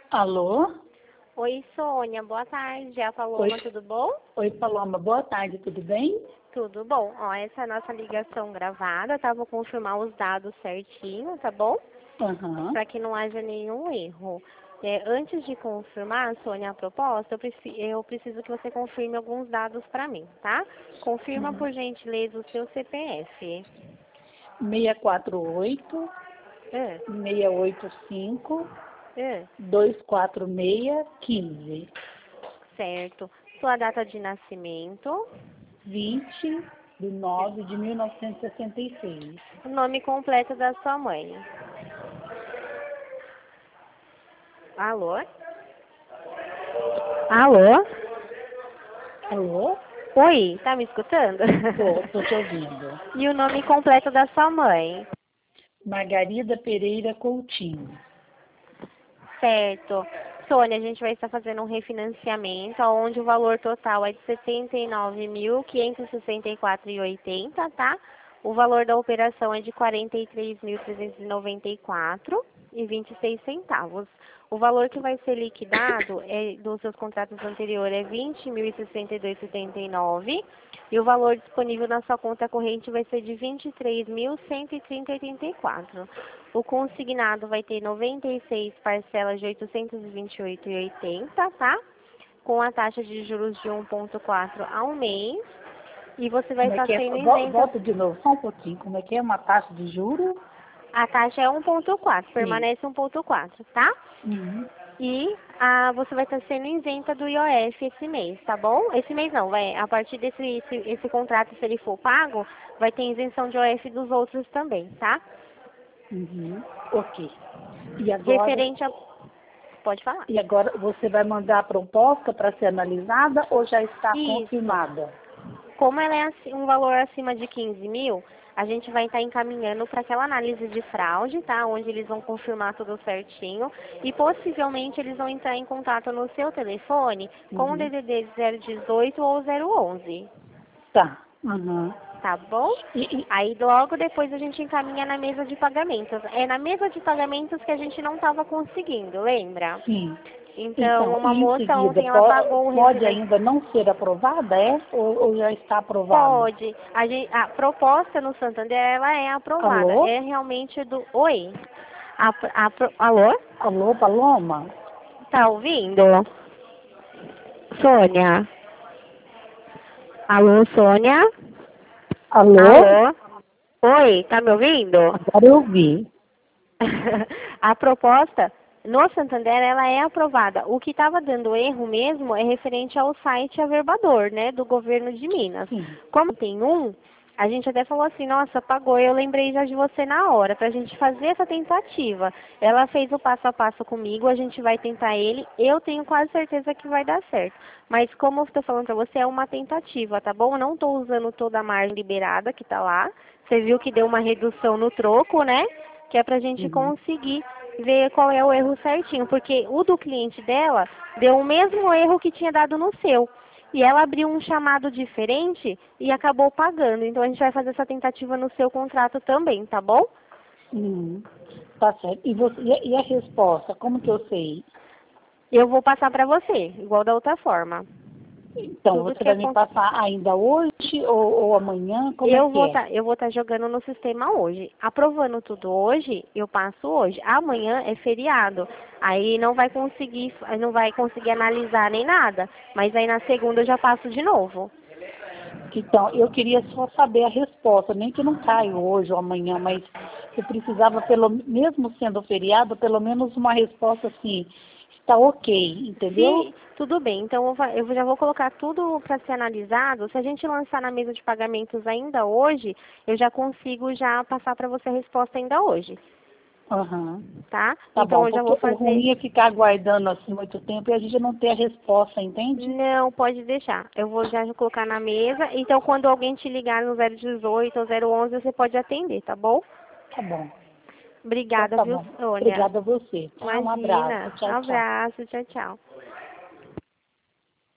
Alô? Oi, Sônia, boa tarde. É a Paloma, Oi. tudo bom? Oi, Paloma, boa tarde, tudo bem? Tudo bom. Ó, essa é a nossa ligação gravada, tá? Vou confirmar os dados certinho, tá bom? Aham. Para que não haja nenhum erro. Antes de confirmar, Sônia, a proposta, eu preciso que você confirme alguns dados para mim, tá? Confirma, por gentileza, o seu CPF. 648 É, 685 é, 246 15 certo. Sua data de nascimento, 20/9/1966. o nome completo da sua mãe. Alô? Alô? Alô? Oi, tá me escutando? Tô te ouvindo. E o nome completo da sua mãe? Margarida Pereira Coutinho. Certo. Sônia, a gente vai estar fazendo um refinanciamento, onde o valor total é de R$ 79.564,80, tá? O valor da operação é de R$ 43.394,26 centavos. O valor que vai ser liquidado dos seus contratos anteriores é R$ 20.062,79 e o valor disponível na sua conta corrente vai ser de R$ 23.130,84. O consignado vai ter 96 parcelas de R$ 828,80, tá? Com a taxa de juros de 1,4 ao mês. E você vai Como é estar que é? sendo isenta. Volta de novo, só um pouquinho. Como é que é? Uma taxa de juro? A taxa é 1,4, Sim. permanece 1,4, tá? Uhum. E você vai estar sendo isenta do IOF esse mês, tá bom? Esse mês não, a partir esse contrato, se ele for pago, vai ter isenção de IOF dos outros também, tá? Uhum. Ok. E agora? Referente a... Pode falar. E agora você vai mandar a proposta para ser analisada ou já está Isso. confirmada? Como ela é um valor acima de 15 mil, a gente vai estar encaminhando para aquela análise de fraude, tá? Onde eles vão confirmar tudo certinho e possivelmente eles vão entrar em contato no seu telefone com o Uhum. DDD 018 ou 011, Tá. Uhum. tá bom? E, Aí logo depois a gente encaminha na mesa de pagamentos. É na mesa de pagamentos que a gente não estava conseguindo, lembra? sim. Então, Então, uma e em moça seguida, ontem ela pagou o pode refinanciamento. ainda não ser aprovada, é? Ou já está aprovada? Pode. A proposta no Santander, ela é aprovada. Alô? É realmente do... Oi? Alô? Alô, Paloma? Tá ouvindo? Sônia? Alô, Sônia? Alô? Alô? Oi, tá me ouvindo? Agora eu vi. A proposta no Santander, ela é aprovada. O que estava dando erro mesmo é referente ao site Averbador, né, do governo de Minas. Sim. Como tem a gente até falou assim, nossa, pagou, eu lembrei já de você na hora, para a gente fazer essa tentativa. Ela fez o passo a passo comigo, a gente vai tentar ele, eu tenho quase certeza que vai dar certo. Mas como eu estou falando para você, é uma tentativa, tá bom? Eu não estou usando toda a margem liberada que está lá. Você viu que deu uma redução no troco, né? Que é para a gente Uhum. conseguir ver qual é o erro certinho, porque o do cliente dela deu o mesmo erro que tinha dado no seu. E ela abriu um chamado diferente e acabou pagando. Então a gente vai fazer essa tentativa no seu contrato também, tá bom? Uhum. Tá certo. E a resposta, como que eu sei? Eu vou passar para você, igual da outra forma. Então, Tudo você que vai me acontece. passar ainda hoje ou amanhã? Como é que é? Eu vou estar jogando no sistema hoje. Aprovando tudo hoje, eu passo hoje. Amanhã é feriado. Aí não vai conseguir analisar nem nada. Mas aí na segunda eu já passo de novo. Então, eu queria só saber a resposta, nem que não caia hoje ou amanhã, mas eu precisava, mesmo sendo feriado, pelo menos uma resposta assim, está ok, entendeu? Se tudo bem, então eu já vou colocar tudo para ser analisado. Se a gente lançar na mesa de pagamentos ainda hoje, eu já consigo já passar para você a resposta ainda hoje, Aham. tá? Tá Então bom, eu já porque vou o fazer. ruim é ficar aguardando assim muito tempo e a gente não ter a resposta, entende? Não, pode deixar. Eu vou já colocar na mesa. Então, quando alguém te ligar no 018 ou 011, você pode atender, tá bom? Tá bom. Então Obrigada, tá viu, bom. Sônia? Obrigada a você, tá? Um abraço. Imagina. Tchau, tchau. Abraço. Tchau, tchau.